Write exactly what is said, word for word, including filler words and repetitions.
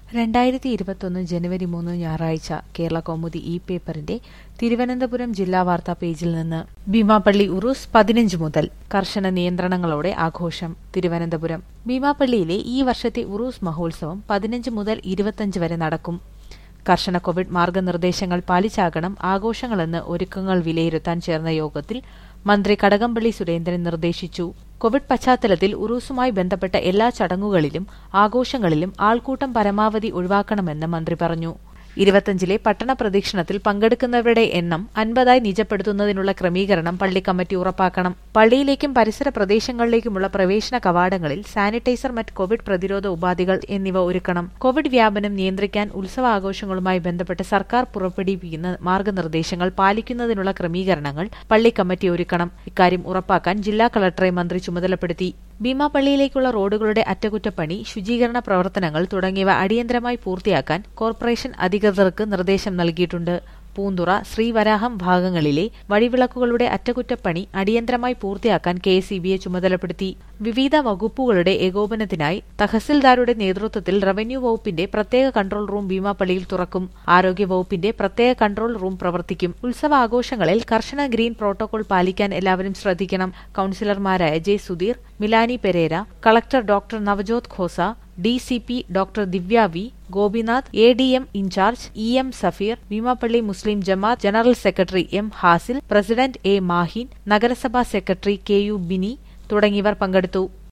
രണ്ടായിരത്തി ഇരുപത്തൊന്ന് ജനുവരി മൂന്ന് ഞായറാഴ്ച കേരള കൗമുദി ഇ പേപ്പറിന്റെ തിരുവനന്തപുരം ജില്ലാ വാർത്താ പേജിൽ നിന്ന് ഭീമാപള്ളി ഉറൂസ് പതിനഞ്ച് മുതൽ കർശന നിയന്ത്രണങ്ങളോടെ ആഘോഷം. തിരുവനന്തപുരം ഭീമാപള്ളിയിലെ ഈ വർഷത്തെ ഉറൂസ് മഹോത്സവം പതിനഞ്ച് മുതൽ ഇരുപത്തിയഞ്ച് വരെ നടക്കും. കർശന കോവിഡ് മാർഗനിർദ്ദേശങ്ങൾ പാലിച്ചാകണം ആഘോഷങ്ങളെന്ന് ഒരുക്കങ്ങൾ വിലയിരുത്താൻ ചേർന്ന യോഗത്തിൽ മന്ത്രി കടകംപള്ളി സുരേന്ദ്രൻ നിർദ്ദേശിച്ചു. കോവിഡ് പശ്ചാത്തലത്തിൽ ഉറൂസുമായി ബന്ധപ്പെട്ട എല്ലാ ചടങ്ങുകളിലും ആഘോഷങ്ങളിലും ആൾക്കൂട്ടം പരമാവധി ഒഴിവാക്കണമെന്ന് മന്ത്രി പറഞ്ഞു. ഇരുപത്തിയഞ്ചിലെ പട്ടണ പ്രദക്ഷിണത്തിൽ പങ്കെടുക്കുന്നവരുടെ എണ്ണം അൻപതായി നിജപ്പെടുത്തുന്നതിനുള്ള ക്രമീകരണം പള്ളി കമ്മിറ്റി ഉറപ്പാക്കണം. പള്ളിയിലേക്കും പരിസര പ്രദേശങ്ങളിലേക്കുമുള്ള പ്രവേശന കവാടങ്ങളിൽ സാനിറ്റൈസർ, മറ്റ് കോവിഡ് പ്രതിരോധ ഉപാധികൾ എന്നിവ ഒരുക്കണം. കോവിഡ് വ്യാപനം നിയന്ത്രിക്കാൻ ഉത്സവാഘോഷങ്ങളുമായി ബന്ധപ്പെട്ട് സർക്കാർ പുറപ്പെടുവിക്കുന്ന മാർഗനിർദ്ദേശങ്ങൾ പാലിക്കുന്നതിനുള്ള ക്രമീകരണങ്ങൾ പള്ളി കമ്മിറ്റി ഒരുക്കണം. ഇക്കാര്യം ഉറപ്പാക്കാൻ ജില്ലാ കളക്ടറെ മന്ത്രി ചുമതലപ്പെടുത്തി. ഭീമാപള്ളിയിലേക്കുള്ള റോഡുകളുടെ അറ്റകുറ്റപ്പണി, ശുചീകരണ പ്രവർത്തനങ്ങൾ തുടങ്ങിയവ അടിയന്തരമായി പൂർത്തിയാക്കാൻ കോർപ്പറേഷൻ അധികൃതർക്ക് നിർദ്ദേശം നൽകിയിട്ടുണ്ട്. പൂന്തുറ, ശ്രീവരാഹം ഭാഗങ്ങളിലെ വഴിവിളക്കുകളുടെ അറ്റകുറ്റപ്പണി അടിയന്തരമായി പൂർത്തിയാക്കാൻ കെ എസ് ഇ ബിയെ ചുമതലപ്പെടുത്തി. വിവിധ വകുപ്പുകളുടെ ഏകോപനത്തിനായി തഹസിൽദാരുടെ നേതൃത്വത്തിൽ റവന്യൂ വകുപ്പിന്റെ പ്രത്യേക കൺട്രോൾ റൂം ഭീമാപള്ളിയിൽ തുറക്കും. ആരോഗ്യ വകുപ്പിന്റെ പ്രത്യേക കൺട്രോൾ റൂം പ്രവർത്തിക്കും. ഉത്സവാഘോഷങ്ങളിൽ കർശന ഗ്രീൻ പ്രോട്ടോകോൾ പാലിക്കാൻ എല്ലാവരും ശ്രദ്ധിക്കണം. കൌൺസിലർമാരായ J Sudheer, Milani Perera, collector doctor Navjot Khosa, D C P doctor Divya V, Gopinath, A D M in charge E M Safeer, Beemapally മുസ്ലിം ജമാഅത്ത് general secretary M Hasil, president A Mahin, നഗരസഭാ സെക്രട്ടറി കെ യു ബിനി തുടങ്ങിയവർ പങ്കെടുത്തു.